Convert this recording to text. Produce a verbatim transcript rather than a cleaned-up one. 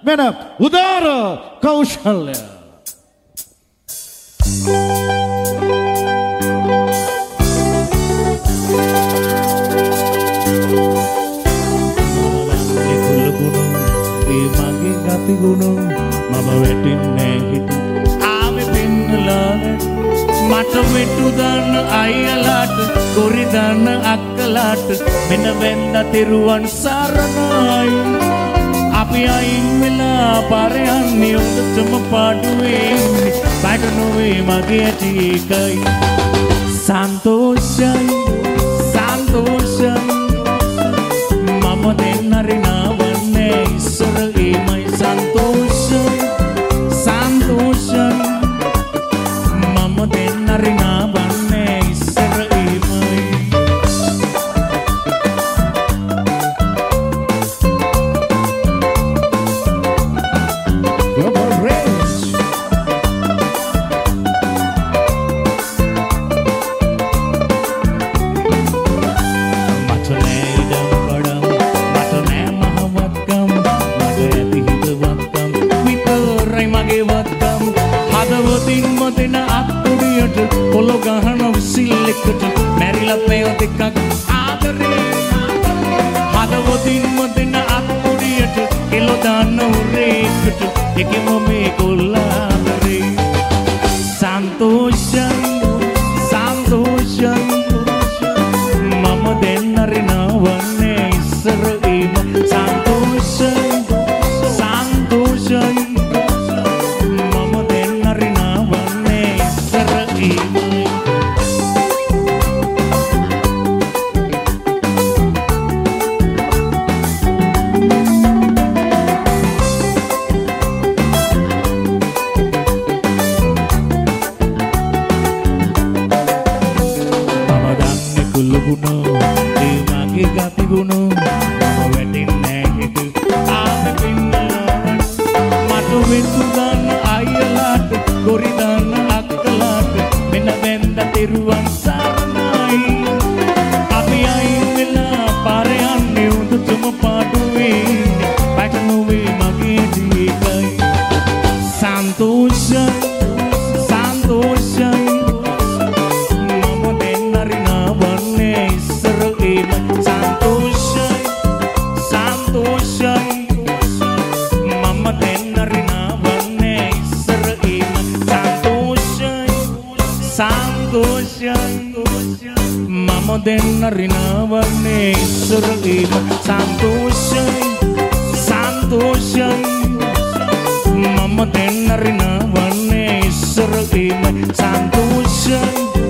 වෙන උදාර කෞශල්‍ය. ඒ මගේ ගති ගුණ මම වැටෙන්නේ හිතු ආවේ පින්නලාන මට මෙටු දාන්න අයියලාට කොරි දාන්න අක්කලාට මෙන්න වෙන්න තිරුවන් සරණයි අපි අයින් වෙලා පාර යන්නේ උඩටම පාඩුවේ බඩ නොවේ මගේ ඇටිකයි සන්තෝෂයි සන්තෝෂයි මම දෙන්නරිනාවන්නේ ඉස්සර ඒමයි සන්තෝෂයි සන්තෝෂයි මම දෙන්නරිනාවන්නේ ඉස්සර ඒමයි පොළො ගහන විසිල් එකට මැරිලා පෙව දෙකක් ආදරේ හදවතින්ම දෙන අත්පොඩියට එළො දාන්න උරේකට එකෙම මේ කොල්ලාදරේ සන්තෝෂයි සන්තෝෂයි මම දෙන්නරිනාවන්නේ ඉස්සර ඒම සන්තෝෂයි සන්තෝෂයි මම දෙන්නරිනාවන්නේ ඉස්සර ඒම දෙන්නරිනාවන්නේ ඉස්සර ඒම සන්තෝෂයි සන්තෝෂයි මම දෙන්නරිනාවන්නේ ඉස්සර ඒම සන්තෝෂයි